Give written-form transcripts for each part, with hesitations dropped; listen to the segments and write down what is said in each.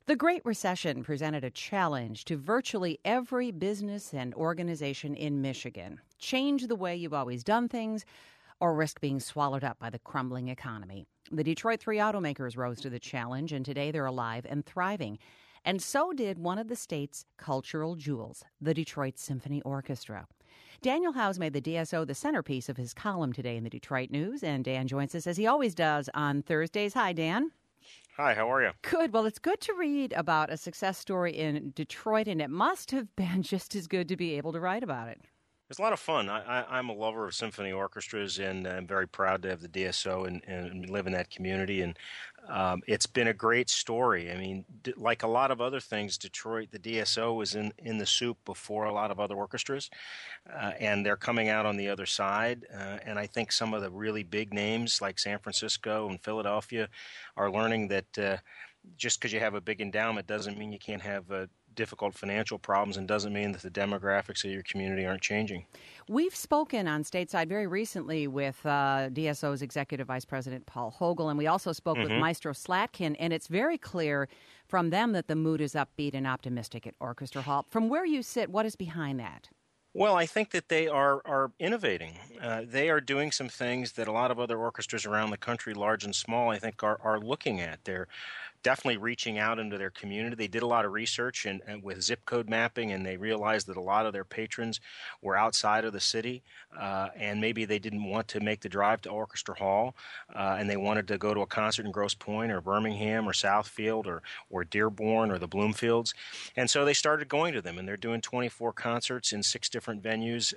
The Great Recession presented a challenge to virtually every business and organization in Michigan. Change the way you've always done things or risk being swallowed up by the crumbling economy. The Detroit Three automakers rose to the challenge, and today they're alive and thriving. And so did one of the state's cultural jewels, the Detroit Symphony Orchestra. Daniel Howes made the DSO the centerpiece of his column today in the Detroit News, and Dan joins us as he always does on Thursdays. Hi, Dan. Hi, how are you? Good. Well, it's good to read about a success story in Detroit, and it must have been just as good to be able to write about it. It's a lot of fun. I'm a lover of symphony orchestras, and I'm very proud to have the DSO and live in that community. And it's been a great story. I mean, like a lot of other things, Detroit, the DSO was in the soup before a lot of other orchestras, and they're coming out on the other side. And I think some of the really big names like San Francisco and Philadelphia are learning that just because you have a big endowment doesn't mean you can't have difficult financial problems, and doesn't mean that the demographics of your community aren't changing. We've spoken on Stateside very recently with DSO's Executive Vice President Paul Hogel, and we also spoke with Maestro Slatkin, and it's very clear from them that the mood is upbeat and optimistic at Orchestra Hall. From where you sit, what is behind that? Well, I think that they are innovating. They are doing some things that a lot of other orchestras around the country, large and small, I think are looking at. They're definitely reaching out into their community. They did a lot of research and with zip code mapping, and they realized that a lot of their patrons were outside of the city, and maybe they didn't want to make the drive to Orchestra Hall, and they wanted to go to a concert in Grosse Pointe or Birmingham or Southfield or Dearborn or the Bloomfields. And so they started going to them, and they're doing 24 concerts in 6 different venues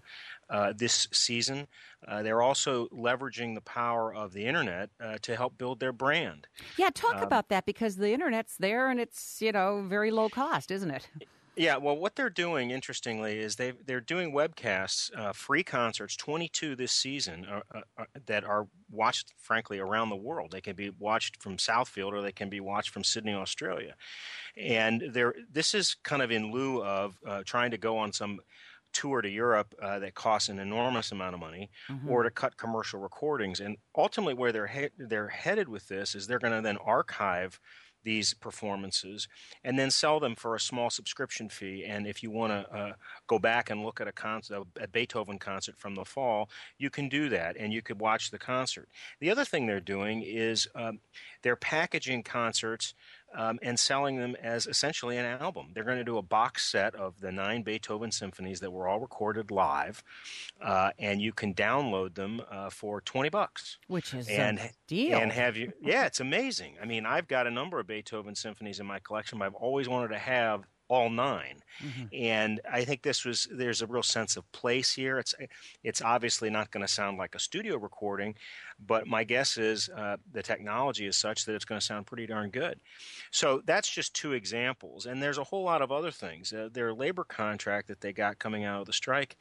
this season. They're also leveraging the power of the internet to help build their brand. Yeah, talk about that, because the internet's there and it's, very low cost, isn't it? Yeah, well, what they're doing, interestingly, is they're doing webcasts, free concerts, 22 this season, that are watched, frankly, around the world. They can be watched from Southfield or they can be watched from Sydney, Australia. And this is kind of in lieu of trying to go on some tour to Europe that costs an enormous amount of money, or to cut commercial recordings. And ultimately where they're headed with this is they're going to then archive these performances and then sell them for a small subscription fee. And if you want to go back and look at a Beethoven concert from the fall, you can do that, and you could watch the concert. The other thing they're doing is they're packaging concerts and selling them as essentially an album. They're going to do a box set of the 9 Beethoven symphonies that were all recorded live, and you can download them for $20, which is a deal. And it's amazing. I mean, I've got a number of Beethoven symphonies in my collection, but I've always wanted to have all 9. And I think there's a real sense of place here. It's obviously not going to sound like a studio recording, but my guess is the technology is such that it's going to sound pretty darn good. So that's just 2 examples. And there's a whole lot of other things. Their labor contract that they got coming out of the strike,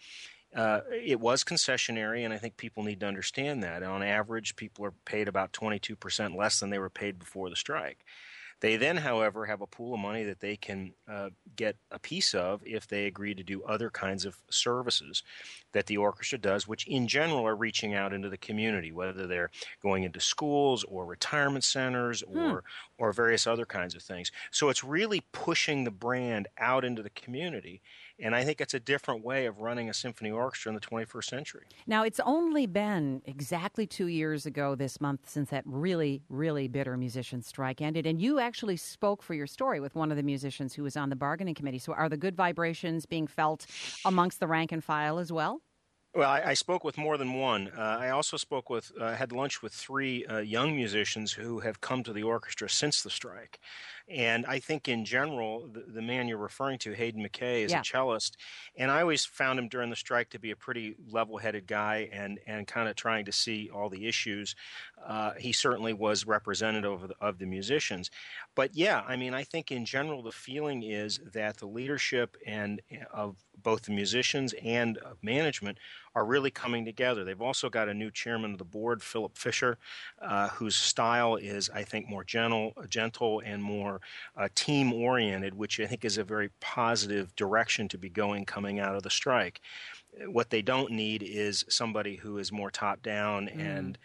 it was concessionary, and I think people need to understand that. On average, people are paid about 22% less than they were paid before the strike. They then, however, have a pool of money that they can get a piece of if they agree to do other kinds of services that the orchestra does, which in general are reaching out into the community, whether they're going into schools or retirement centers or various other kinds of things. So it's really pushing the brand out into the community, and I think it's a different way of running a symphony orchestra in the 21st century. Now, it's only been exactly 2 years ago this month since that really, really bitter musician strike ended, and you actually spoke for your story with one of the musicians who was on the bargaining committee. So are the good vibrations being felt amongst the rank and file as well? Well, I spoke with more than one. I also had lunch with 3 young musicians who have come to the orchestra since the strike. And I think in general, the man you're referring to, Hayden McKay, is a cellist. And I always found him during the strike to be a pretty level-headed guy and kind of trying to see all the issues. He certainly was representative of the musicians. But yeah, I mean, I think in general, the feeling is that the leadership and of both the musicians and of management are really coming together. They've also got a new chairman of the board, Philip Fisher, whose style is, I think, more gentle and more team-oriented, which I think is a very positive direction to be going coming out of the strike. What they don't need is somebody who is more top down and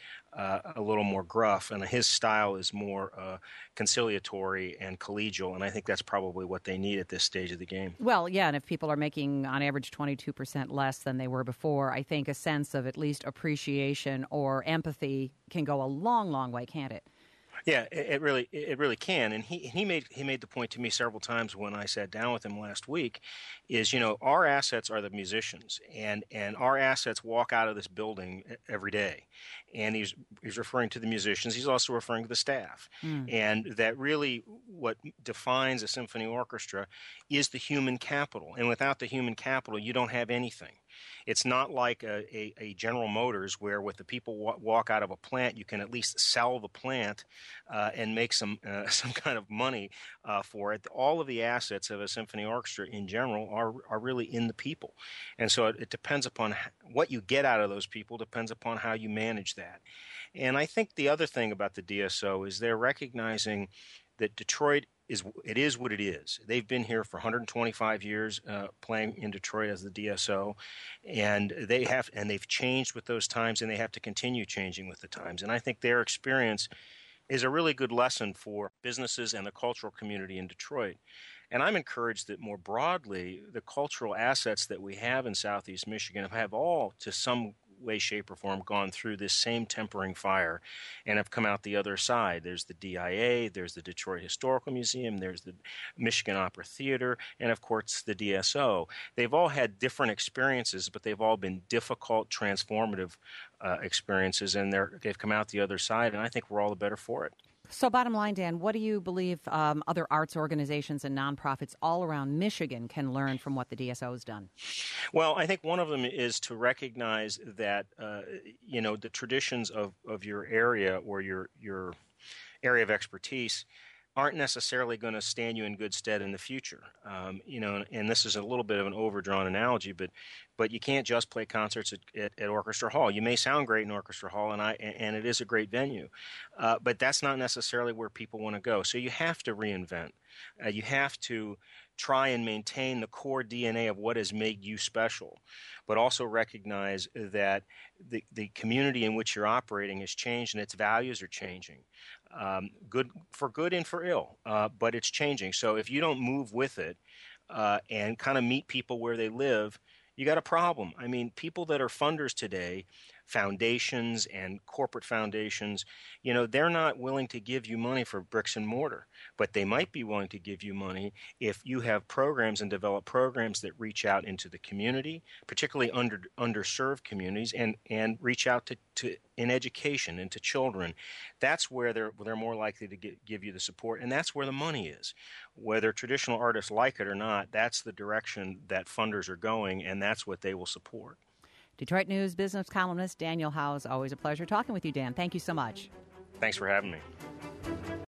a little more gruff, and his style is more conciliatory and collegial, and I think that's probably what they need at this stage of the game. Well, yeah, and if people are making on average 22% less than they were before, I think a sense of at least appreciation or empathy can go a long, long way, can't it? Yeah, it really can, and he made the point to me several times when I sat down with him last week, is our assets are the musicians, and our assets walk out of this building every day, and he's referring to the musicians. He's also referring to the staff, and that really what defines a symphony orchestra is the human capital, and without the human capital, you don't have anything. It's not like a General Motors where with the people walk out of a plant, you can at least sell the plant and make some kind of money for it. All of the assets of a symphony orchestra in general are really in the people. And so it depends upon what you get out of those people, depends upon how you manage that. And I think the other thing about the DSO is they're recognizing that Detroit is what it is. They've been here for 125 years playing in Detroit as the DSO, and they've changed with those times, and they have to continue changing with the times. And I think their experience is a really good lesson for businesses and the cultural community in Detroit. And I'm encouraged that more broadly, the cultural assets that we have in Southeast Michigan have all, to some way, shape, or form, gone through this same tempering fire and have come out the other side. There's the DIA, there's the Detroit Historical Museum, there's the Michigan Opera Theater, and of course the DSO. They've all had different experiences, but they've all been difficult, transformative experiences, and they've come out the other side, and I think we're all the better for it. So bottom line, Dan, what do you believe other arts organizations and nonprofits all around Michigan can learn from what the DSO has done? Well, I think one of them is to recognize that, the traditions of your area or your area of expertise aren't necessarily going to stand you in good stead in the future. And this is a little bit of an overdrawn analogy, but you can't just play concerts at Orchestra Hall. You may sound great in Orchestra Hall, and it is a great venue, but that's not necessarily where people want to go. So you have to reinvent. You have to try and maintain the core DNA of what has made you special, but also recognize that the community in which you're operating has changed and its values are changing. Good and for ill, but it's changing. So if you don't move with it and kind of meet people where they live, you got a problem. I mean, people that are funders today, foundations and corporate foundations, they're not willing to give you money for bricks and mortar, but they might be willing to give you money if you have programs and develop programs that reach out into the community, particularly underserved communities, and reach out to in education and to children. That's where they're more likely to give you the support, and that's where the money is. Whether traditional artists like it or not, that's the direction that funders are going, and that's what they will support. Detroit News business columnist Daniel Howes, always a pleasure talking with you, Dan. Thank you so much. Thanks for having me.